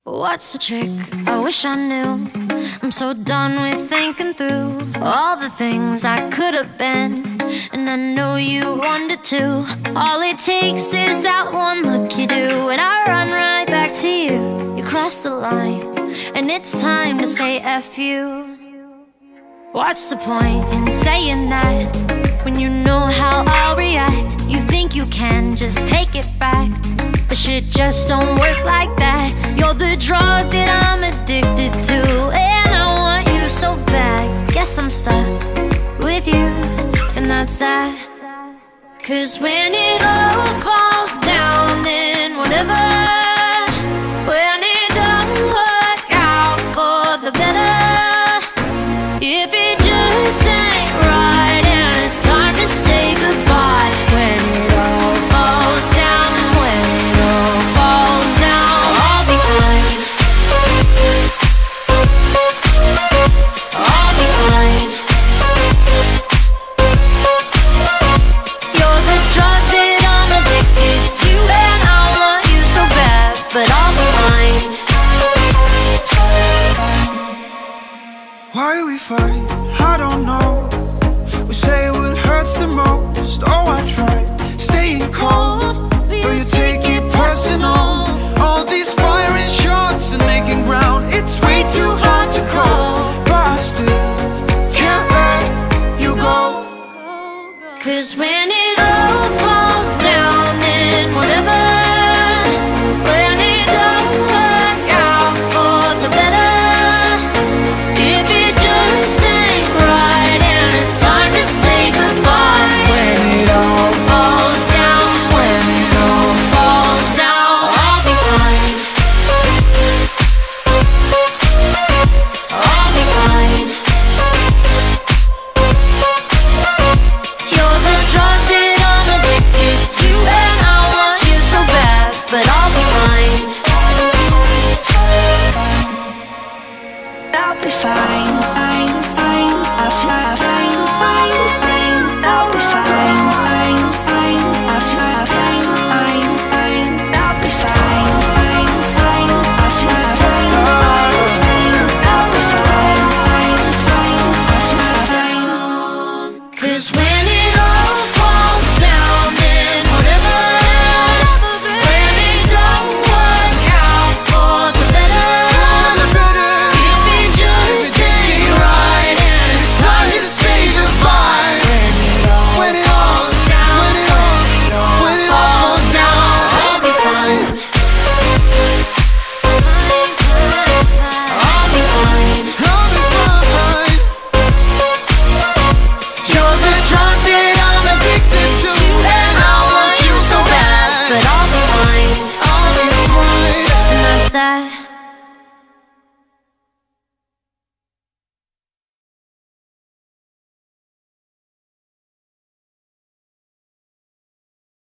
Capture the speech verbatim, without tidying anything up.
What's the trick? I wish I knew. I'm so done with thinking through all the things I could have been, and I know you wanted to. All it takes is that one look you do, and I run right back to you. You cross the line, and it's time to say F you. What's the point in saying that when you know how I'll react? You think you can just take it back, but shit just don't work like that. You're the drug that I'm addicted to, and I want you so bad. Guess I'm stuck with you, and that's that. Cause when it all falls down, then whatever. When it don't work out for the better, if it just ain't right and it's time to say goodbye. When it all falls down, when it all falls down, I'll be fine. I'll be fine. You're the drug that I'm addicted to, and I want you so bad, but I'll be fine. Why we fight? I don't know. We say what hurts the most. Oh, I tried staying cold, but you take it personal.